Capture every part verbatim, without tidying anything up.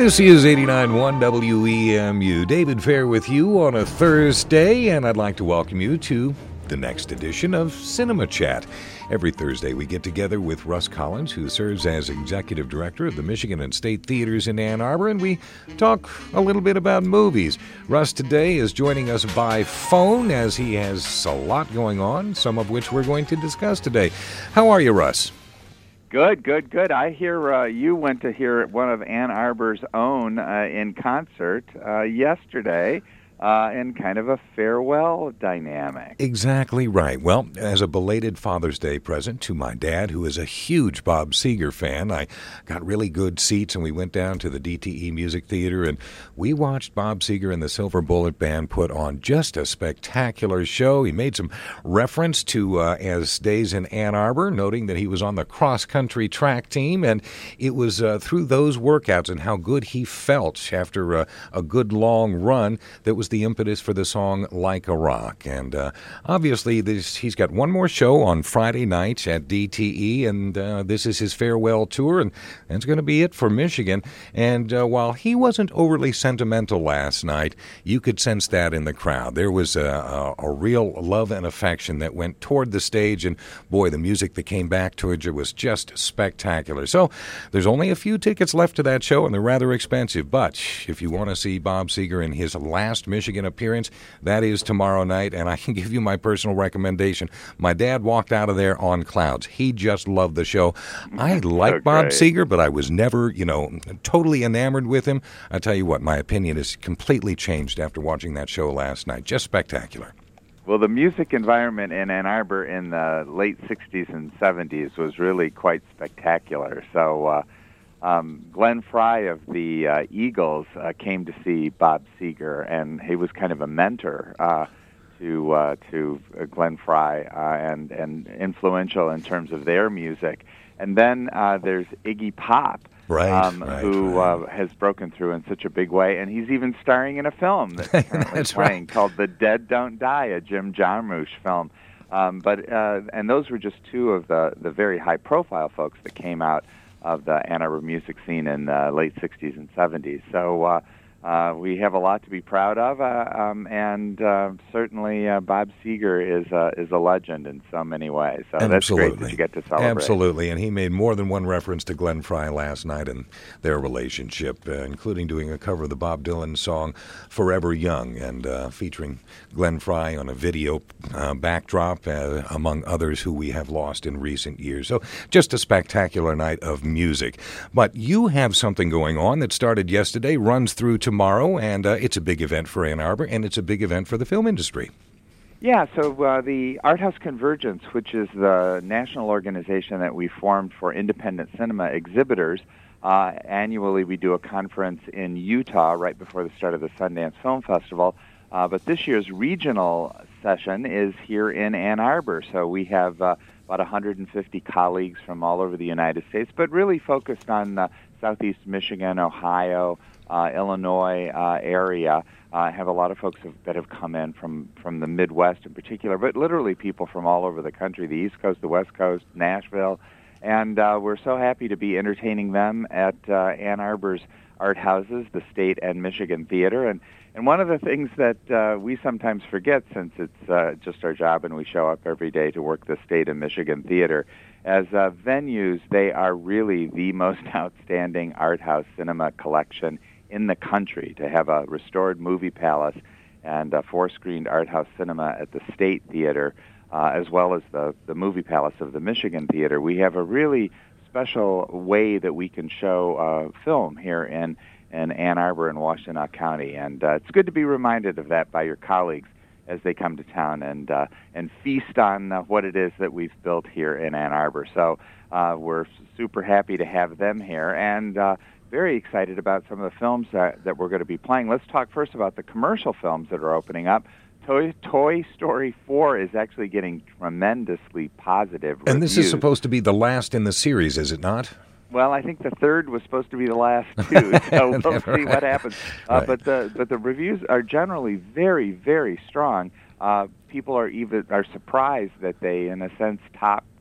This is eighty-nine point one W E M U. David Fair with you on a Thursday, and I'd like to welcome you to the next edition of Cinema Chat. Every Thursday, we get together with Russ Collins, who serves as Executive Director of the Michigan and State Theaters in Ann Arbor, and we talk a little bit about movies. Russ today is joining us by phone as he has a lot going on, some of which we're going to discuss today. How are you, Russ? Good, good, good. I hear uh, you went to hear one of Ann Arbor's own uh, in concert uh, yesterday. Uh, in kind of a farewell dynamic. Exactly right. Well, as a belated Father's Day present to my dad, who is a huge Bob Seger fan, I got really good seats, and we went down to the D T E Music Theater, and we watched Bob Seger and the Silver Bullet Band put on just a spectacular show. He made some reference to uh, his days in Ann Arbor, noting that he was on the cross-country track team, and it was uh, through those workouts and how good he felt after uh, a good long run that was the impetus for the song Like a Rock. And uh, obviously this, he's got one more show on Friday night at D T E, and uh, this is his farewell tour, and that's going to be it for Michigan. And uh, while he wasn't overly sentimental last night, you could sense that in the crowd. There was a, a, a real love and affection that went toward the stage, and boy, the music that came back towards you was just spectacular. So there's only a few tickets left to that show, and they're rather expensive, but if you want to see Bob Seger in his last Michigan appearance, that is tomorrow night, and I can give you my personal recommendation. My dad walked out of there on clouds. He just loved the show. I like so Bob great. Seger, but I was never, you know, totally enamored with him. I tell you what, my opinion has completely changed after watching that show last night. Just spectacular. Well, the music environment in Ann Arbor in the late sixties and seventies was really quite spectacular. So, uh, Um, Glenn Frey of the uh, Eagles uh, came to see Bob Seger, and he was kind of a mentor uh, to uh, to uh, Glenn Frey uh, and and influential in terms of their music. And then uh, there's Iggy Pop, right, um, right, who right. Uh, has broken through in such a big way, and he's even starring in a film that's currently That's playing right. called The Dead Don't Die, a Jim Jarmusch film. Um, but uh, and those were just two of the the very high profile folks that came out of the Ann Arbor music scene in the late sixties and seventies. So uh, uh, we have a lot to be proud of, uh, um, and uh, certainly uh, Bob Seger is uh, is a legend in so many ways. So Absolutely. That's great that you get to celebrate. Absolutely, and he made more than one reference to Glenn Frey last night and their relationship, uh, including doing a cover of the Bob Dylan song Forever Young, and uh, featuring Glenn Frey on a video uh, backdrop, uh, among others who we have lost in recent years. So just a spectacular night of music. But you have something going on that started yesterday, runs through tomorrow, and uh, it's a big event for Ann Arbor, and it's a big event for the film industry. Yeah, so uh, the Art House Convergence, which is the national organization that we formed for independent cinema exhibitors, uh, annually we do a conference in Utah right before the start of the Sundance Film Festival. Uh, but this year's regional session is here in Ann Arbor. So we have uh, about one hundred fifty colleagues from all over the United States, but really focused on uh, Southeast Michigan, Ohio, uh, Illinois uh, area. I uh, have a lot of folks have, that have come in from, from the Midwest in particular, but literally people from all over the country, the East Coast, the West Coast, Nashville. And uh, we're so happy to be entertaining them at uh, Ann Arbor's art houses, the State and Michigan Theater. And And one of the things that uh, we sometimes forget, since it's uh, just our job and we show up every day to work the State and Michigan Theater, as uh, venues, they are really the most outstanding art house cinema collection in the country. To have a restored movie palace and a four-screened art house cinema at the State Theater, uh, as well as the, the movie palace of the Michigan Theater, we have a really special way that we can show uh, film here in in Ann Arbor and Washtenaw County. And uh, it's good to be reminded of that by your colleagues as they come to town and uh, and feast on uh, what it is that we've built here in Ann Arbor. So uh, we're super happy to have them here, and uh, very excited about some of the films that, that we're going to be playing. Let's talk first about the commercial films that are opening up. Toy, Toy Story four is actually getting tremendously positive reviews. And this is supposed to be the last in the series, is it not? Well, I think the third was supposed to be the last two, so we'll see right. what happens. Uh, right. But the but the reviews are generally very, very strong. Uh, people are even are surprised that they, in a sense, top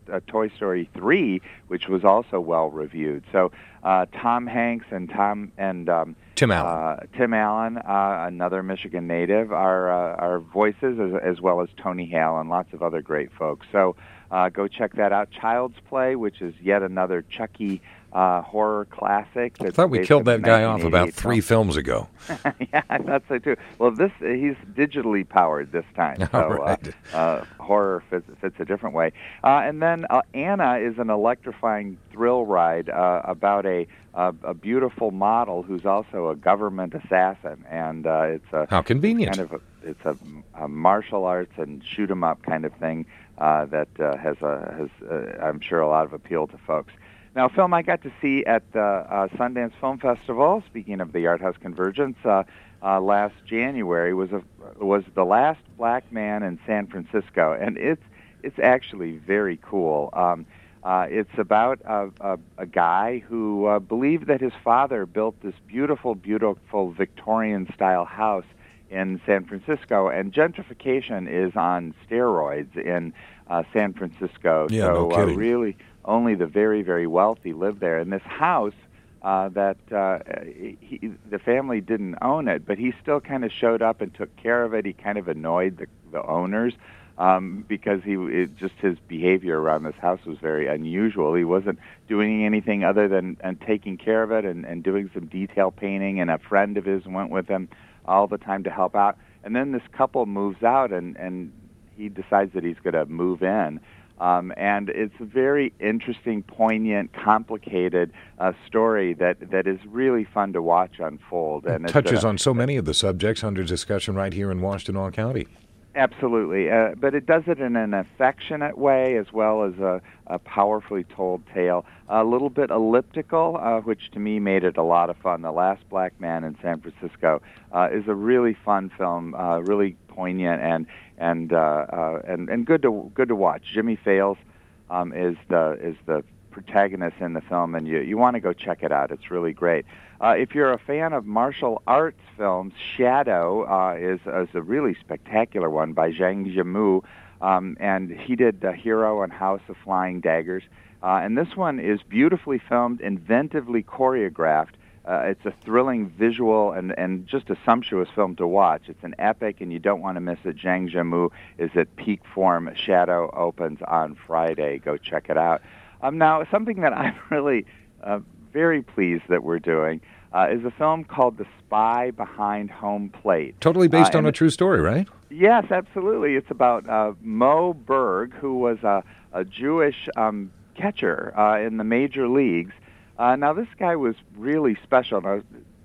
uh, Toy Story three, which was also well reviewed. So uh, Tom Hanks and Tom and um, Tim Allen, uh, Tim Allen, uh, another Michigan native, are uh, are voices, as, as well as Tony Hale and lots of other great folks. So uh, go check that out. Child's Play, which is yet another Chucky uh, horror classic. I thought we killed that guy off about three films ago. Yeah, I thought so too. Well, this he's digitally powered this time, so right. uh, uh, horror fits, fits a different way. Uh, and then uh, Anna is an electrifying thrill ride uh, about a, a a beautiful model who's also a government assassin, and uh, it's a how convenient. Kind of a, it's a, a martial arts and shoot 'em up kind of thing uh, that uh, has a has uh, I'm sure a lot of appeal to folks. Now, a film I got to see at the uh, Sundance Film Festival, speaking of the Art House Convergence, uh, uh, last January was a was The Last Black Man in San Francisco, and it's it's actually very cool. Um, uh, it's about a, a, a guy who uh, believed that his father built this beautiful, beautiful Victorian-style house in San Francisco, and gentrification is on steroids in uh, San Francisco. Yeah, so no kidding. Uh, really, only the very, very wealthy live there. And this house uh, that uh, he, the family didn't own it, but he still kind of showed up and took care of it. He kind of annoyed the, the owners um, because he it, just his behavior around this house was very unusual. He wasn't doing anything other than and taking care of it and, and doing some detail painting, and a friend of his went with him all the time to help out. And then this couple moves out, and, and he decides that he's going to move in. Um, and it's a very interesting, poignant, complicated uh, story that, that is really fun to watch unfold. And it it's touches a, on so many of the subjects under discussion right here in Washtenaw County. Absolutely, uh, but it does it in an affectionate way as well as a, a powerfully told tale. A little bit elliptical, uh, which to me made it a lot of fun. The Last Black Man in San Francisco uh, is a really fun film, uh, really poignant and and uh, uh, and and good to good to watch. Jimmy Fails um, is the is the protagonist in the film, and you you want to go check it out. It's really great. Uh, if you're a fan of martial arts films, Shadow uh, is, is a really spectacular one by Zhang Yimou, um, and he did uh, Hero and House of Flying Daggers. Uh, and this one is beautifully filmed, inventively choreographed. Uh, it's a thrilling visual and, and just a sumptuous film to watch. It's an epic, and you don't want to miss it. Zhang Yimou is at peak form. Shadow opens on Friday. Go check it out. Um, now, something that I'm really uh, very pleased that we're doing uh, is a film called The Spy Behind Home Plate. Totally based uh, on a true story, right? Yes, absolutely. It's about uh, Mo Berg, who was a, a Jewish um, catcher uh, in the major leagues. Uh, now, this guy was really special. Now,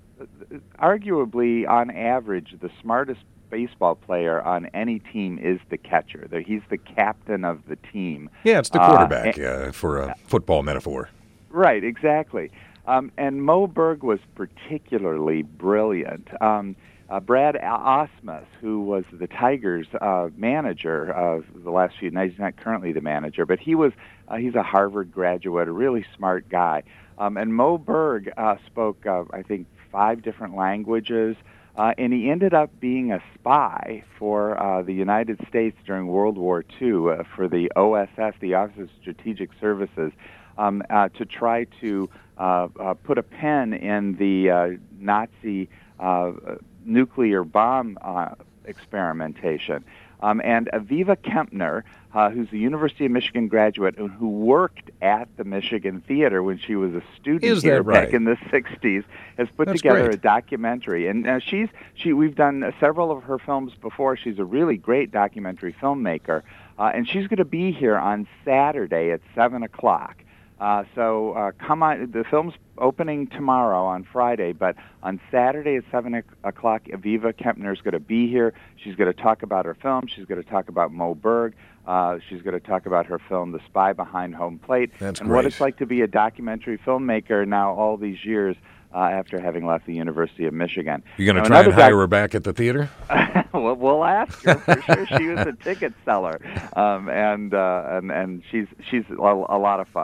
arguably, on average, the smartest baseball player on any team is the catcher. He's the captain of the team. Yeah, it's the quarterback, uh, and, uh, for a football metaphor. Right, exactly. Um, and Mo Berg was particularly brilliant. Um, uh, Brad Osmus, who was the Tigers' uh, manager of the last few nights, he's not currently the manager, but he was uh, he's a Harvard graduate, a really smart guy. Um, and Mo Berg uh, spoke, uh, I think, five different languages. Uh, and he ended up being a spy for uh, the United States during World War Two uh, for the O S S, the Office of Strategic Services, um, uh, to try to uh, uh, put a pen in the uh, Nazi uh, nuclear bomb uh, experimentation. Um, and Aviva Kempner, uh, who's a University of Michigan graduate and who worked at the Michigan Theater when she was a student Is here that right? back in the sixties, has put That's together great. a documentary. And uh, she's she we've done uh, several of her films before. She's a really great documentary filmmaker, uh, and she's going to be here on Saturday at seven o'clock. Uh, so uh, come on. The film's opening tomorrow on Friday, but on Saturday at seven o'clock, Aviva Kempner is going to be here. She's going to talk about her film. She's going to talk about Mo Berg. Uh, she's going to talk about her film, The Spy Behind Home Plate, That's and great. what it's like to be a documentary filmmaker now all these years uh, after having left the University of Michigan. You going to Now, try and another hire doc- her back at the theater? well, we'll ask her for sure. She was a ticket seller, um, and uh, and and she's she's a, a lot of fun.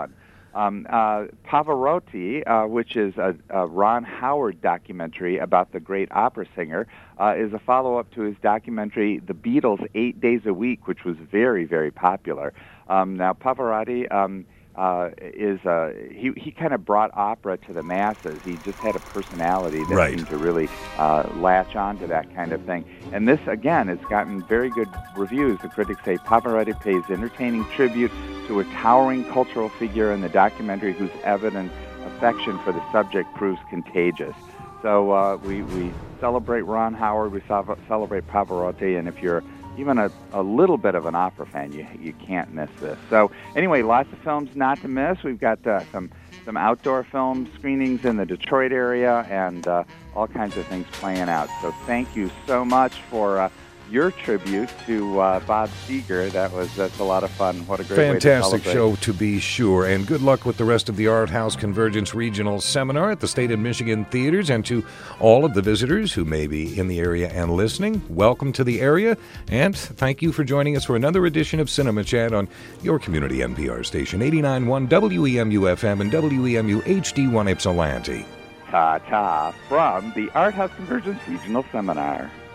Um, uh, Pavarotti, uh, which is a, a Ron Howard documentary about the great opera singer, uh, is a follow-up to his documentary, The Beatles, Eight Days a Week, which was very, very popular. Um, now, Pavarotti um, uh, is uh, he he kind of brought opera to the masses. He just had a personality that right. seemed to really uh, latch on to that kind of thing. And this, again, has gotten very good reviews. The critics say Pavarotti pays entertaining tribute to a towering cultural figure in the documentary whose evident affection for the subject proves contagious. So uh, we, we celebrate Ron Howard, we celebrate Pavarotti, and if you're even a, a little bit of an opera fan, you you can't miss this. So anyway, lots of films not to miss. We've got uh, some some outdoor film screenings in the Detroit area and uh, all kinds of things playing out. So thank you so much for uh, your tribute to uh, Bob Seger. That was that's a lot of fun. What a great Fantastic way to show, to be sure. And good luck with the rest of the Art House Convergence Regional Seminar at the State of Michigan Theaters. And to all of the visitors who may be in the area and listening, welcome to the area. And thank you for joining us for another edition of Cinema Chat on your community N P R station, eighty-nine point one W E M U F M and W E M U H D one Ypsilanti. Ta-ta from the Art House Convergence Regional Seminar.